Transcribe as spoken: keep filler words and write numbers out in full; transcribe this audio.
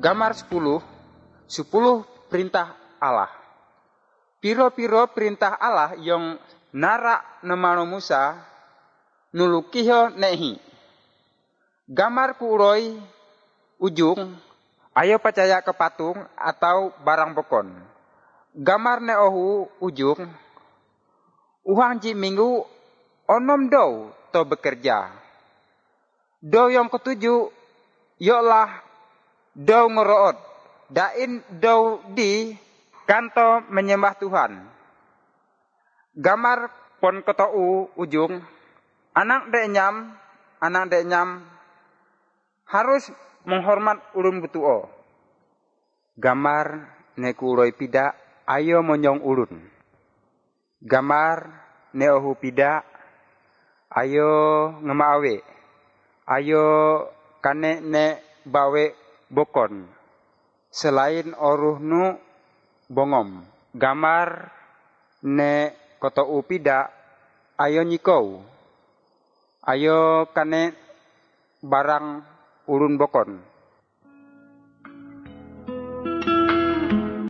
Gambar sepuluh, sepuluh perintah Allah. Piro-piro perintah Allah yang narak nemano Musa nulukiho nehi. Gambar kuroi ujung, ayo percaya ke patung atau barang bokon. Gambar neohu ujung, uhang ji minggu onom do to bekerja. Do yang ketujuh, yolah do ngoroot. Dain do di kanto menyembah Tuhan. Gambar pon ketou ujung, anak denyam, anak denyam harus menghormat ulun betuo. Gambar nekuroi pida, ayo monyong ulun. Gambar neohu pida, ayo ngemawe. Ayo kane ne bawe bokon. Selain oruh nu bongom. Gambar ne koto upida, ayo nyikau. Ayo kane barang ulun bokon.